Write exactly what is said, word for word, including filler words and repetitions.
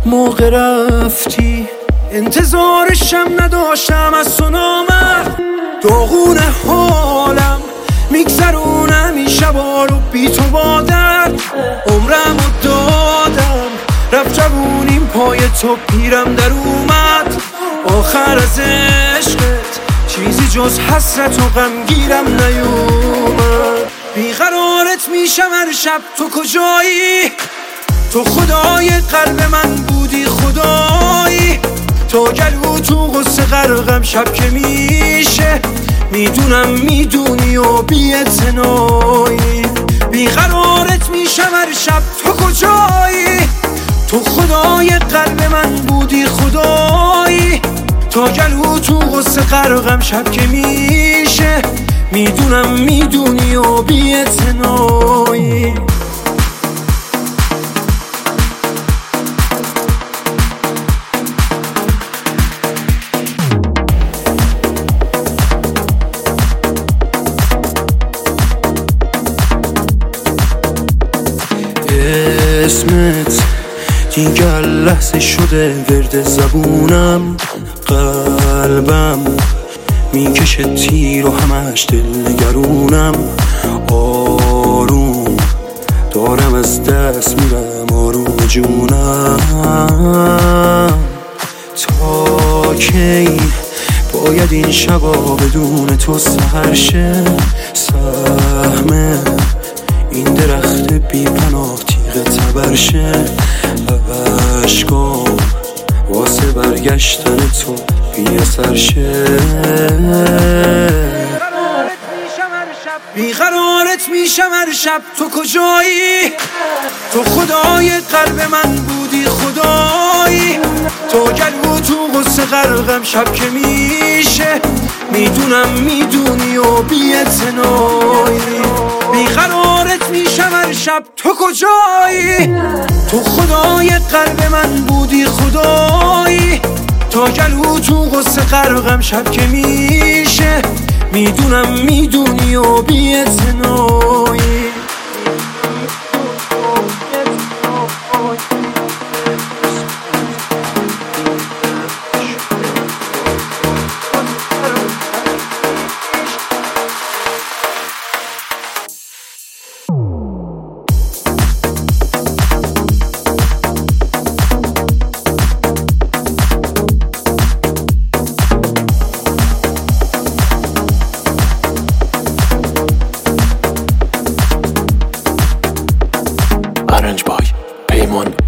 موقع رفتی انتظارشم نداشتم از تو نامرد. داغون حالم میگذرونم این شبا رو بی تو با درد. عمرمو دادم رفت جوونیم پای تو پیرم در اومد. آخر از عشقت چیزی جز حسرت و غمگیرم نیومد. بیقرارت میشم هر شب تو کجایی؟ تو خدای قلب من بودی خدایی. تو گلو تو غصه غرقم شب که میشه. میدونم میدونی و بی اعتنایی. بیقرارت میشم هر شب تو کجایی؟ تو خدای قلب من بودی خدایی. تا گلو تو غصه غرقم شب که میشه. میدونم میدونی و بی اعتنایی. اسمت دیگر لحظه شده ورد زبونم. قلبم میکشه تیر و همش دل نگرونم. آروم دارم از دست میرم آروم جونم. تا کی باید این شبا بدون تو سحر شه؟ سهم این درخت بی پناه تیغ تبرشه. عشقام واسه برگشتن تو بی اثر شه. بیقرارت میشم هر شب تو کجایی؟ تو خدای قلب من بودی خدایی. تو گلو تو غصه غرقم شب که میشه. میدونم میدونی و بی اعتنایی. بیقرارت میشم هر شب تو کجایی؟ تو خدای قلب من بودی خدایی. تا گلو تو غصه غرقم شب که میشه. میدونم میدونی و بی اعتنایی. Arrange by Paymon.